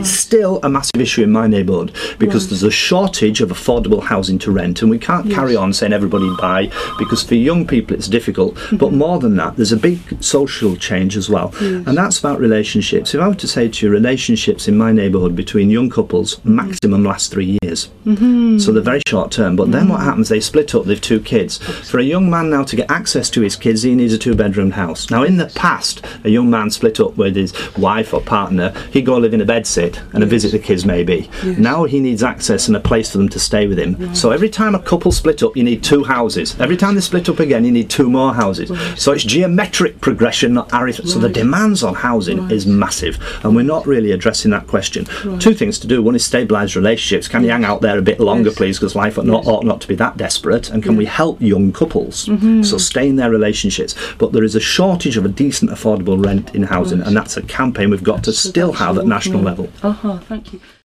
it's still a massive issue in my neighbourhood because there's a shortage of affordable housing to rent, and we can't carry on saying everybody buy, because for young people it's difficult. But more than that, there's a big social change as well, and that's about relationships. If I were to say to you, relationships in my neighbourhood between young couples maximum last 3 years, so they're very short term. But then what happens? They split up. They've 2 kids. For a young man now to get access to his kids, he needs a 2-bedroom house. Now, in the past, a young man split up with his wife or partner, he'd go live in a bedsit and visit the kids maybe. Now he needs access and a place for them to stay with him. So every time a couple split up, you need 2 houses. Every time they split up again, you need 2 more houses. So it's geometric progression, not arithmetic. So the demands on housing is massive, and we're not really addressing that question. 2 things to do. One is stabilise relationships. Can you hang out there a bit longer, please, because life ought not to be that desperate? And can we help young couples so stay in their relationships? But there is a shortage of a decent, affordable rent in housing, and that's a campaign we've got to still have at national level. Thank you.